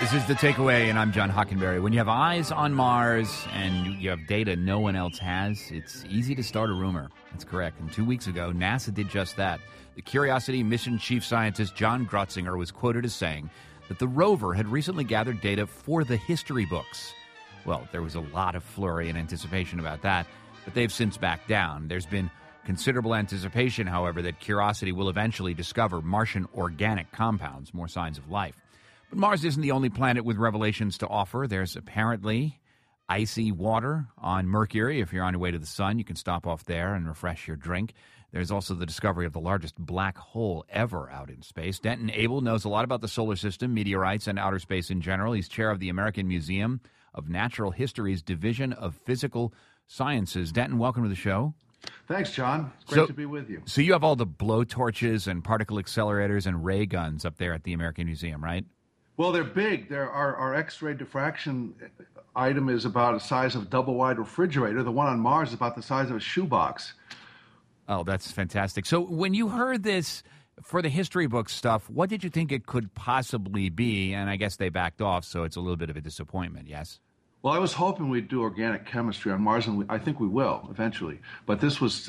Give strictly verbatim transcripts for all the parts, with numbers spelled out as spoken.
This is The Takeaway, and I'm John Hockenberry. When you have eyes on Mars and you have data no one else has, it's easy to start a rumor. That's correct. And two weeks ago, NASA did just that. The Curiosity mission chief scientist John Grotzinger was quoted as saying that the rover had recently gathered data for the history books. Well, there was a lot of flurry and anticipation about that, but they've since backed down. There's been considerable anticipation, however, that Curiosity will eventually discover Martian organic compounds, more signs of life. But Mars isn't the only planet with revelations to offer. There's apparently icy water on Mercury. If you're on your way to the sun, you can stop off there and refresh your drink. There's also the discovery of the largest black hole ever out in space. Denton Abel knows a lot about the solar system, meteorites, and outer space in general. He's chair of the American Museum of Natural History's Division of Physical Sciences. Denton, welcome to the show. Thanks, John. It's great so, to be with you. So you have all the blowtorches and particle accelerators and ray guns up there at the American Museum, right? Well, they're big. They're, our, our X-ray diffraction item is about the size of a double-wide refrigerator. The one on Mars is about the size of a shoebox. Oh, that's fantastic. So when you heard this for the history book stuff, what did you think it could possibly be? And I guess they backed off, so it's a little bit of a disappointment, yes? Well, I was hoping we'd do organic chemistry on Mars, and we, I think we will eventually. But this was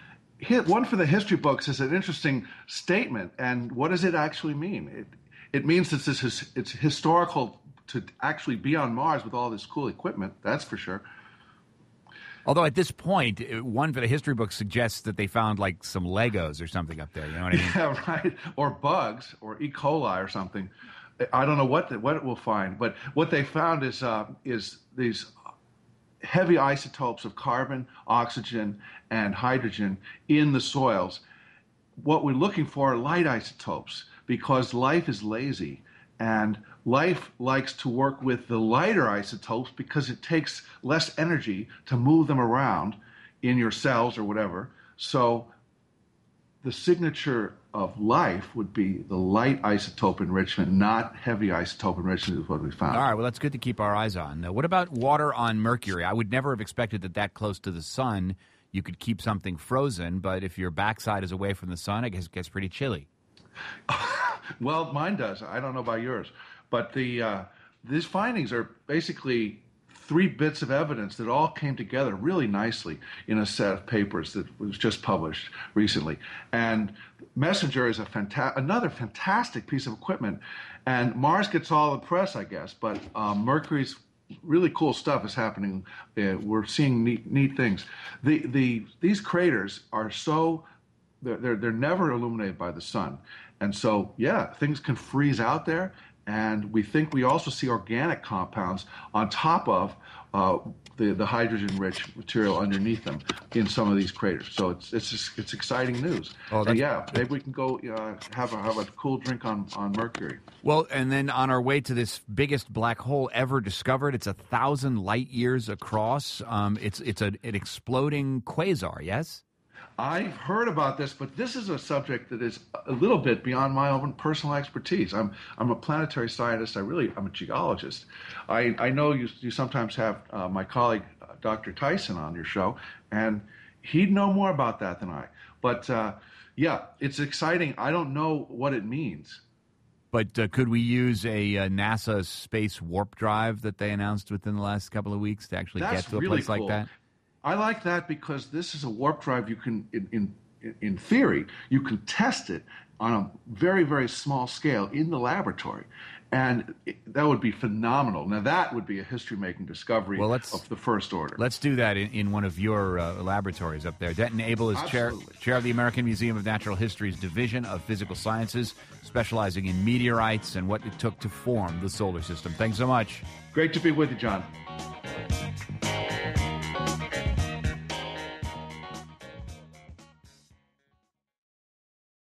one for the history books is an interesting statement. And what does it actually mean? It, It means that this is, it's historical to actually be on Mars with all this cool equipment, that's for sure. Although at this point, one for the history book suggests that they found like some Legos or something up there, you know what I mean? Yeah, right. Or bugs, or E. coli or something. I don't know what the, what it will find, but what they found is uh, is these heavy isotopes of carbon, oxygen, and hydrogen in the soils. What we're looking for are light isotopes, because life is lazy, and life likes to work with the lighter isotopes because it takes less energy to move them around in your cells or whatever. So the signature of life would be the light isotope enrichment, not heavy isotope enrichment is what we found. All right, well, that's good to keep our eyes on. Now, what about water on Mercury? I would never have expected that that close to the sun you could keep something frozen, but if your backside is away from the sun, I guess it gets pretty chilly. Well, mine does. I don't know about yours. But the uh, these findings are basically three bits of evidence that all came together really nicely in a set of papers that was just published recently. And MESSENGER is a fanta- another fantastic piece of equipment. And Mars gets all the press, I guess, but um, Mercury's really cool stuff is happening. Uh, we're seeing neat, neat things. The, the, these craters are so, they're, they're, they're never illuminated by the sun. And so, yeah, things can freeze out there, and we think we also see organic compounds on top of uh, the, the hydrogen-rich material underneath them in some of these craters. So it's it's just, it's exciting news. Oh, and yeah, maybe we can go uh, have, a, have a cool drink on, on Mercury. Well, and then on our way to this biggest black hole ever discovered, it's a thousand light years across. Um, it's it's a, an exploding quasar, yes? I've heard about this, but this is a subject that is a little bit beyond my own personal expertise. I'm I'm a planetary scientist. I really I'm a geologist. I, I know you you sometimes have uh, my colleague uh, Doctor Tyson on your show, and he'd know more about that than I. But uh, yeah, it's exciting. I don't know what it means. But uh, could we use a uh, NASA space warp drive that they announced within the last couple of weeks to actually That's get to a really place cool. like that? I like that because this is a warp drive you can, in, in, in theory, you can test it on a very, very small scale in the laboratory. And it, that would be phenomenal. Now, that would be a history-making discovery well, of the first order. Let's do that in, in one of your uh, laboratories up there. Denton Abel is chair, chair of the American Museum of Natural History's Division of Physical Sciences, specializing in meteorites and what it took to form the solar system. Thanks so much. Great to be with you, John.